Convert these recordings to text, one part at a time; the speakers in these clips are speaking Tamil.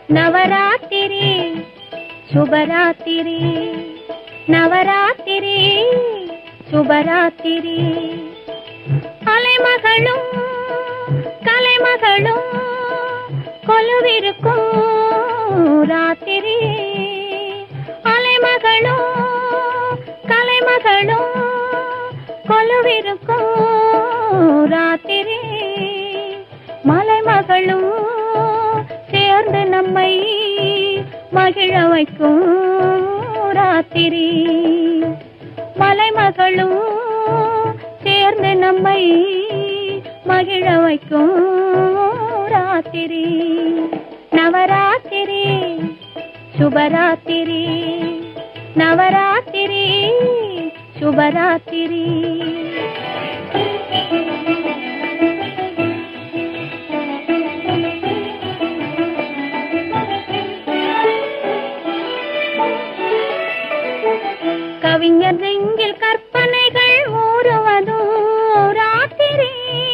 நவராத்திரி சுபராத்திரி, நவராத்திரி சுபராத்திரி. அலைமகளும் கலைமகளும் கொலுவிருக்கும் ராத்திரி. அலைமகளும் கலைமகளும் கொலுவிருக்கும் ராத்திரி. மலைமகளும் சேர்ந்து நம்மை மகிழ வைக்கும் ராத்திரி. மலைமகளும் சேர்ந்து நம்மை மகிழ வைக்கும் ராத்திரி. நவராத்திரி சுபராத்திரி, நவராத்திரி சுபராத்திரி. கவிஞர் நெஞ்சில் கற்பனைகள் ஊறுவதும் ராத்திரி.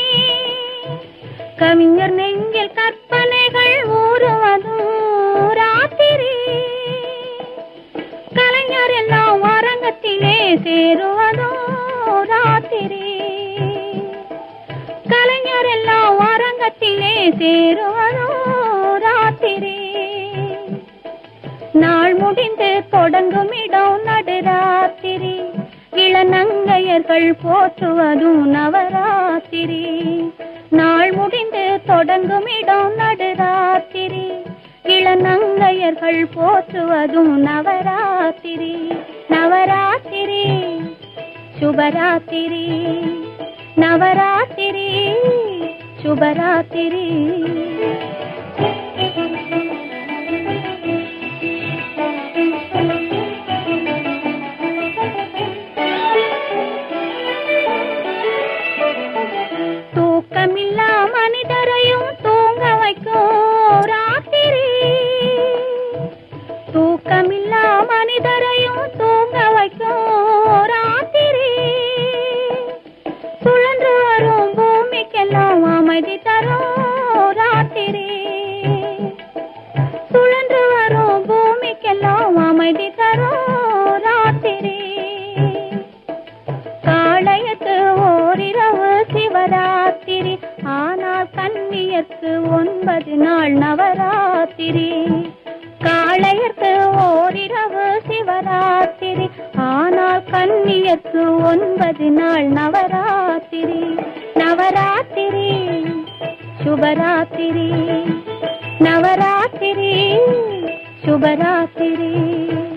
கவிஞர் நெஞ்சில் கற்பனைகள் ஊறுவதும் ராத்திரி. கலைஞர் எல்லாம் அரங்கத்திலே சேருவதும் ராத்திரி. கலைஞர் எல்லாம் அரங்கத்திலே சேருவதும் ராத்திரி. நாள் முடிந்து தொடங்கும் இடம் நடுராத்திரி. இளநங்கையர்கள் போற்றுவதும் நவராத்திரி. நாள் முடிந்து தொடங்கும் இடம் நடுராத்திரி. இளநங்கையர்கள் போற்றுவதும் நவராத்திரி. நவராத்திரி சுபராத்திரி, நவராத்திரி சுபராத்திரி. தூக்கமில்லா மனிதரையும் தூங்க வைக்கும் ராத்திரி. தூக்கமில்லா மனிதரையும் தூங்க வைக்கும் ராத்திரி. சுழன்று வரும் பூமிக்கெல்லாம் அமைதி தரும் ராத்திரி. சுழன்று வரும் பூமிக்கெல்லாம் அமைதி தரும் ராத்திரி. காளையத்து ஓரிரவு சிவராத்திரி. ஆனால் கன்னியர்க்கு 9 நாள் நவராத்திரி. காளையர்க்கு ஓரிரவு சிவராத்திரி. ஆனால் கன்னியர்க்கு 9 நாள் நவராத்திரி. நவராத்திரி சுபராத்திரி, நவராத்திரி சுபராத்திரி.